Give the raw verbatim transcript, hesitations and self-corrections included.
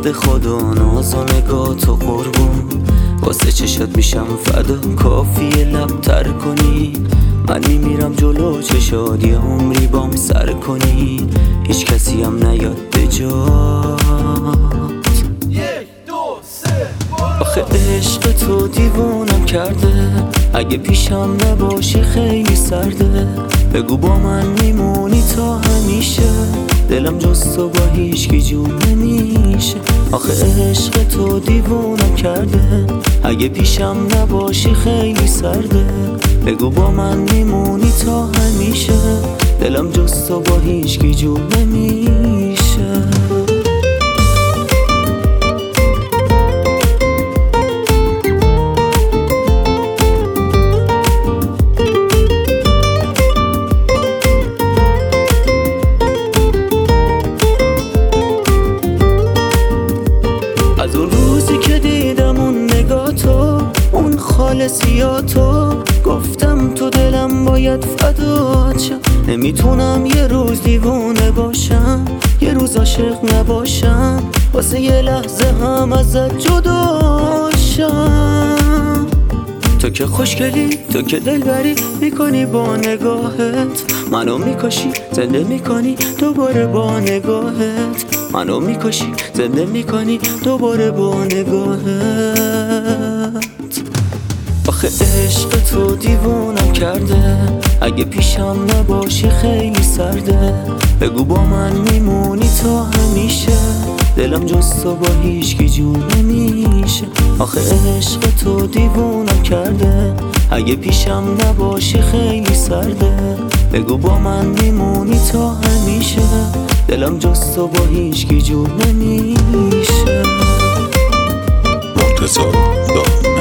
بنده خدا ناز و نگاه تو قربون، واسه چشات میشم فدا کافیه لب تر کنی. من میمیرم جلو چشات یه عمری بام سر کنی، هیچ کسی هم نیاد به جات. آخه عشق تو دیوونم کرده، اگه پیشم نباشی خیلی سرده. بگو با من میمونی تا همیشه، دلم جز تو با هیچکی جون نمیشه. آخه عشق تو دیوونم کرده، اگه پیشم نباشی خیلی سرده. بگو با من میمونی تا همیشه، دلم جز تو با هیچکی جون نمیشه. از اون روزی که دیدم اون نگاه تو، اون خالصیاتو، گفتم تو دلم باید فدات شم. نمیتونم یه روز دیوونه باشم، یه روز عاشق نباشم، واسه یه لحظه هم ازت جدا شم. تو که خوشگلی، تو که دلبری میکنی با نگاهت، منو میکشی زنده میکنی دوباره با نگاهت. منو میکشی زنده میکنی دوباره با نگاهت. آخه عشق تو دیوونم کرده، اگه پیشم نباشی خیلی سرده. بگو با من میمونی تا همیشه، دلم جز تو با هیچکی جون نمیشه. آخه عشق تو دیوونم کرده، اگه پیشم نباشی خیلی سرده. بگو با من میمونی تا همیشه، دلم جز تو با هیچکی جون نمیشه. مرتضی